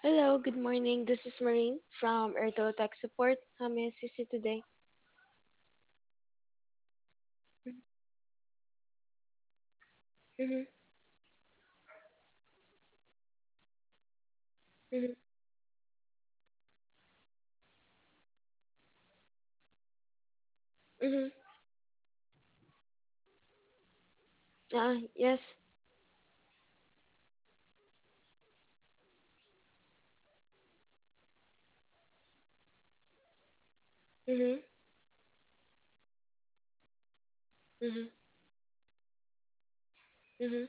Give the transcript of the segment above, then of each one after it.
Hello, good morning. This is Marine from Airtel Tech Support. How may I assist you today? Mm-hmm, mm-hmm, mm-hmm. Yes. Mm-hmm, mm-hmm, mm-hmm,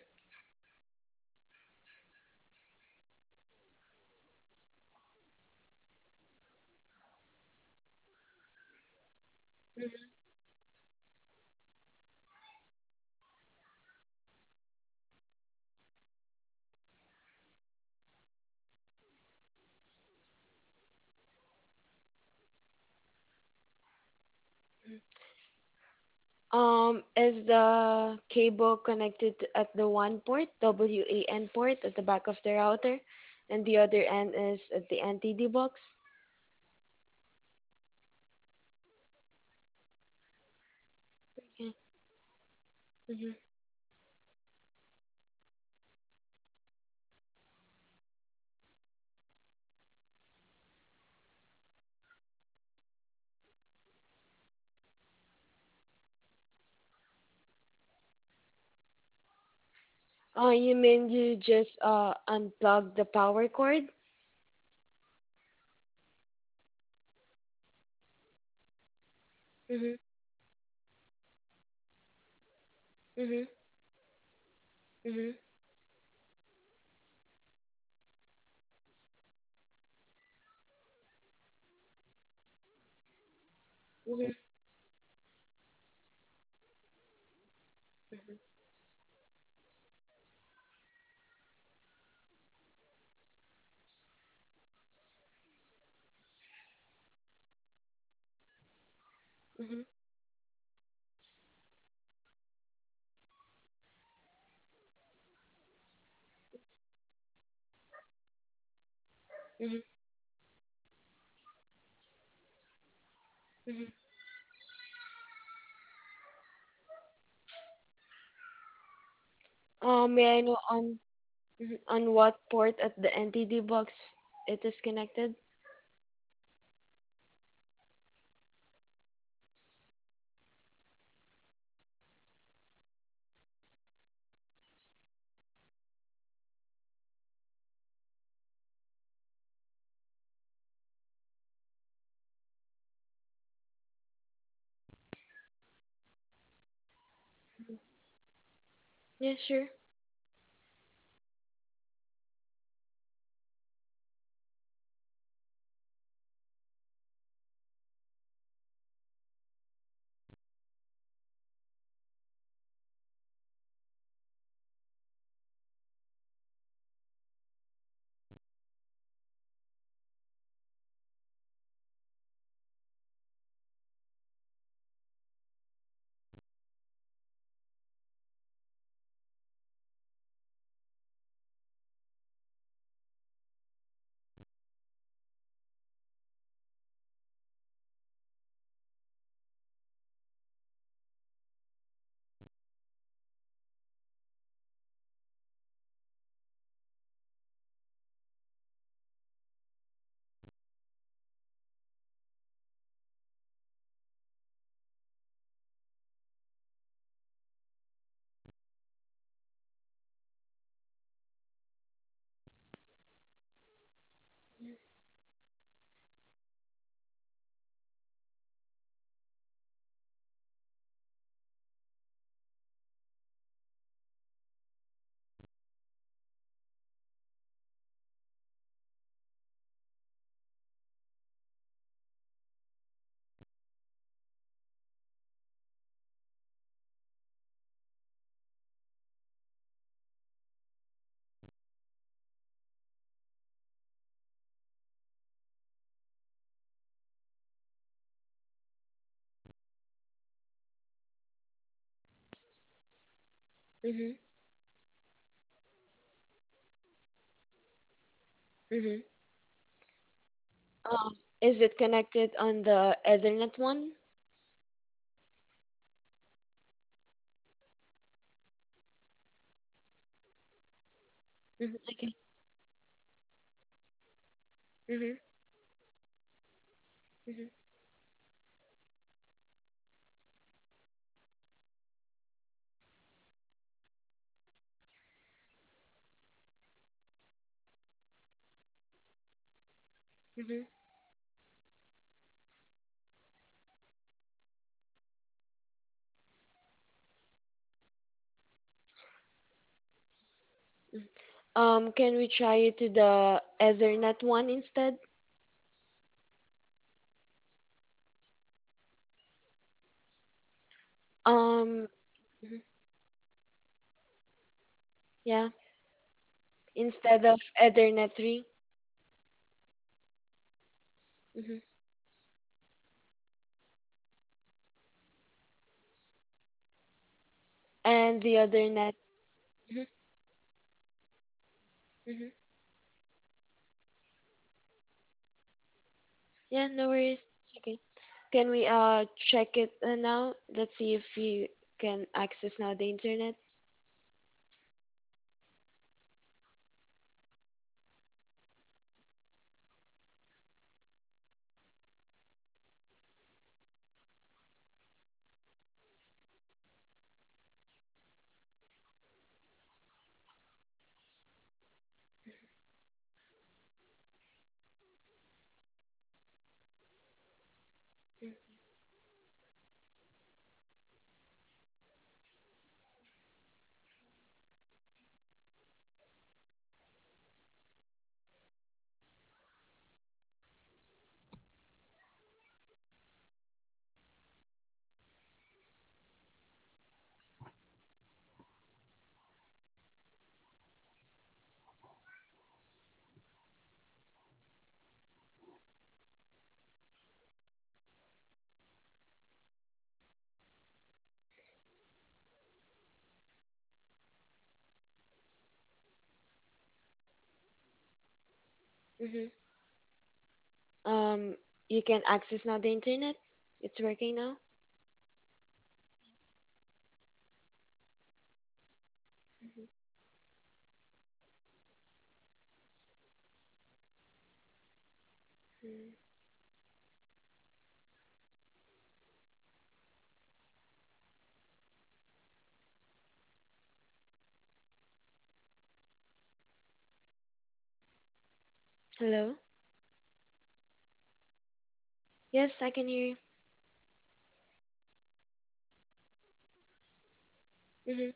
mm-hmm. Is the cable connected at the one port, WAN port at the back of the router, and the other end is at the NTD box? Okay. Mm-hmm. You mean you just unplug the power cord? Mm-hmm, mm-hmm, mm-hmm, mm-hmm, mm-hmm, mm-hmm, mm-hmm, mm-hmm. May I know on what port at the NTD box it is connected? Yeah, sure. Mm-hmm. Mm-hmm. Is it connected on the Ethernet one? Okay. Mm-hmm. Mm-hmm. Mm-hmm. Can we try it to the Ethernet one instead? Um, mhm, yeah, instead of Ethernet 3. Mm-hmm. And the other net. Mm-hmm. Mm-hmm. Yeah, no worries. It's okay. Can we check it now? Let's see if you can access now the internet. Mm-hmm. Um, you can access now the internet. It's working now. Mm. Hello? Yes, I can hear you. Mm-hmm.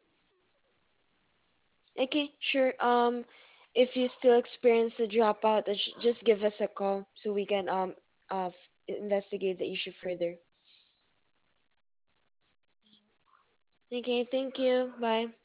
Okay, sure. If you still experience a dropout, just give us a call so we can investigate the issue further. Okay, thank you. Bye.